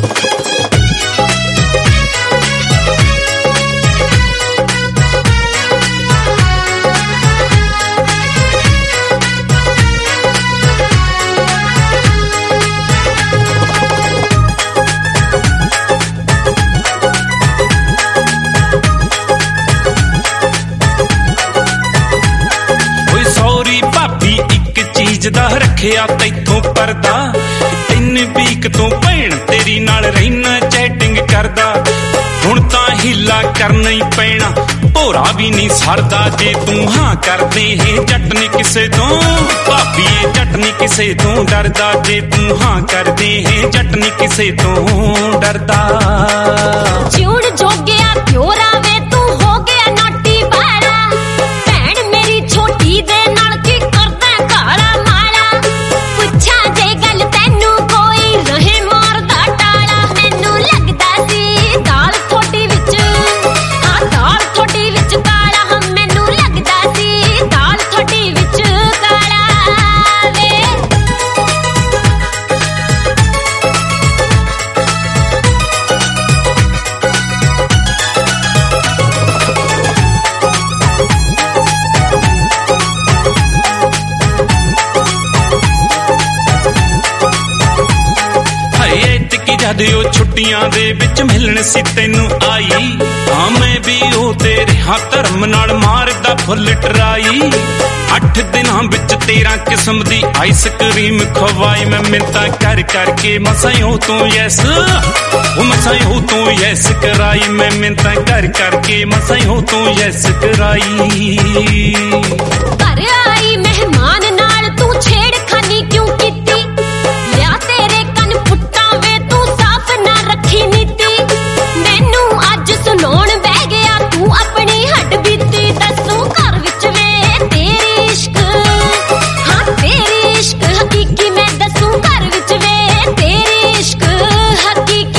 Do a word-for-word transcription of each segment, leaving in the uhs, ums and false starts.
ਦਾ ਰੱਖਿਆ ਤੈਥੋਂ ਪਰਦਾ ਤਿੰਨ ਵੀਕ ਤੋਂ ਭੈਣ ਤੇਰੀ ਨਾਲ ਰਹਿਣਾ ਚੈਟਿੰਗ ਕਰਦਾ ਹੁਣ ਤਾਂ ਹੀਲਾ ਕਰਨਾ ਹੀ ਪੈਣਾ ਭੋਰਾ ਵੀ ਨਹੀਂ ਸਰਦਾ ਜੇ ਤੂੰ ਹਾਂ ਕਰਦੇ ਹੈ ਜੱਟ ਨੀ ਕਿਸੇ ਤੋਂ ਭਾਬੀ ਇਹ ਜੱਟ ਨੀ ਕਿਸੇ ਤੋਂ ਡਰਦਾ ਜੇ ਤੂੰ ਹਾਂ ਕਰਦੇ ਹੈ ਜੱਟ ਨੀ ਕਿਸੇ ਤੋਂ ਡਰਦਾ ਜਿਉਣ ਜੋਗਿਆ ਕਿਉਂ ਰਾਵੇ ਤੂੰ ਹੋ ਗਿਆ ਨਾਟੀ ਬਾਰਾ ਭੈਣ ਮੇਰੀ ਛੋਟੀ ਦੇ ਨਾਲ ਕੀ ਕਰਦਾ ਘਾਲਾ ਜਦ ਉਹ ਛੁੱਟੀਆਂ ਦੇ ਵਿੱਚ ਮਿਲਣ ਸੀ ਤੈਨੂੰ ਆਈ ਹਾਂ ਮੈਂ ਵੀ ਉਹ ਤੇਰੇ ਹਾਂ ਧਰਮ ਨਾਲ ਮਾਰਦਾ ਫੁੱਲ ਟਰਾਈ ਅੱਠ ਦਿਨਾਂ ਵਿੱਚ ਤੇਰਾਂ ਕਿਸਮ ਦੀ ਆਈਸ ਕਰੀਮ ਖਵਾਈ ਮੈਂ ਮਿੰਤਾ ਕਰ ਕਰਕੇ ਮਸਾਂ ਉਹ ਤੂੰ ਯੈਸ ਉਹ ਮਸਾਂ ਉਹ ਤੂੰ ਯੈਸ ਕਰਾਈ ਮੈਂ ਮਿੰਤਾ ਕਰ ਕਰਕੇ ਮਸਾਂ ਉਹ ਤੂੰ ਯੈਸ ਕਰਾਈ ਘਰ ਆਈ ਮਹਿਮਾਨ ਨਾਲ ਤੂੰ ਛੇੜਖਾਨੀ ਕਿਉਂ ਕੀਤੀ ਲਿਆ ਤੇਰੇ ਕੰਨ ਫੁੱਟਾਂ ਵੇ ਤੂੰ ਸਾਫ਼ ਨਾ ਰੱਖੀ ਨੀਤੀ ਮੈਨੂੰ ਅੱਜ ਸੁਣਾਉਣ ਬਹਿ ਗਿਆ ਤੂੰ ਆਪਣੀ ਹੱਡ ਬੀਤੀ ਦੱਸੂ ਘਰ ਵਿੱਚ ਵੇ ਤੇਰੀ ਇਸ਼ਕ ਹਾਂ ਤੇਰੀ ਇਸ਼ਕ ਹਕੀਕੀ ਮੈਂ ਦੱਸੂ ਘਰ ਵਿੱਚ ਵੇ ਤੇਰੀ ਇਸ਼ਕ ਹਕੀਕੀ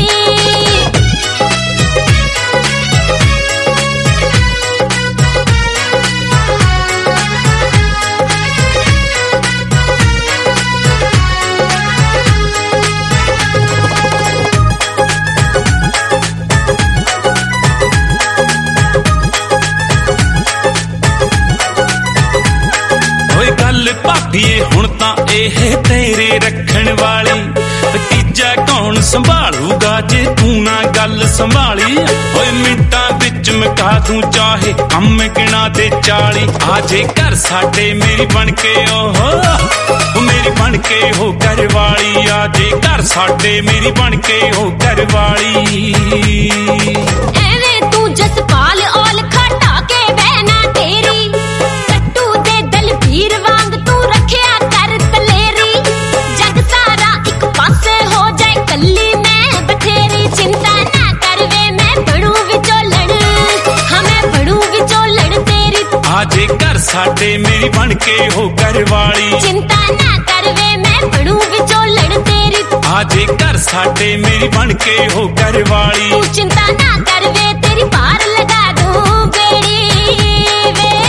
ਭਾਬੀਏ ਹੁਣ ਤਾਂ ਇਹ ਤੇਰੇ ਰੱਖਣ ਵਾਲੀ ਤੀਜਾ ਕੌਣ ਸੰਭਾਲੂਗਾ ਜੇ ਤੂੰ ਨਾ ਗੱਲ ਸੰਭਾਲੀ ਓਏ ਮਿੰਟਾਂ ਵਿੱਚ ਮੁਕਾ ਦੂੰ ਚਾਹੇ ਕੰਮ ਗਿਣਾ ਦੇ ਚਾਲੀ ਆ ਜੇ ਘਰ ਸਾਡੇ ਮੇਰੀ ਬਣ ਕੇ ਓਹ ਮੇਰੀ ਬਣ ਕੇ ਹੋ ਘਰ ਵਾਲੀ ਆ ਜੇ ਘਰ ਸਾਡੇ ਮੇਰੀ ਬਣ ਕੇ ਹੋ ਘਰ ਵਾਲੀ ਐਵੇਂ ਤੂੰ ਜਸਪਾਲ ਔਲ ਖਟਾ ਕੇ ਬਹਿਣਾ ਤੇਰੀ ਕੱਟੂ ਦੇ ਦਲਬੀਰ ਵਾਂਗ ਤੂੰ ਰੱਖਿਆ ਕਰ ਤਲੇਰੀ ਜਗ ਸਾਰਾ ਇੱਕ ਪਾਸੇ ਹੋ ਜਾਏ ਕੱਲੀ ਮੈਂ ਬਥੇਰੀ ਚਿੰਤਾ ਨਾ ਕਰ ਵੇ ਮੈਂ ਬਣੂ ਵਿਚੋਲਣ ਹਾਂ ਮੈਂ ਬਣੂ ਵਿਚੋਲਣ ਤੇਰੀ ਆ ਜੇ ਘਰ ਸਾਡੇ ਮੇਰੀ ਬਣ ਕੇ ਹੋ ਘਰ ਵਾਲੀ ਚਿੰਤਾ ਨਾ ਕਰ ਵੇ ਮੈਂ ਬਣੂ ਵਿਚੋਲਣ ਤੇਰੀ ਆ ਜੇ ਘਰ ਸਾਡੇ ਮੇਰੀ ਬਣ ਕੇ ਹੋ ਘਰ ਵਾਲੀ ਤੂੰ ਚਿੰਤਾ ਨਾ ਕਰ ਵੇ ਤੇਰੀ ਪਾਰ ਲਗਾ ਦੂੰ ਬੇੜੀ ਵੇ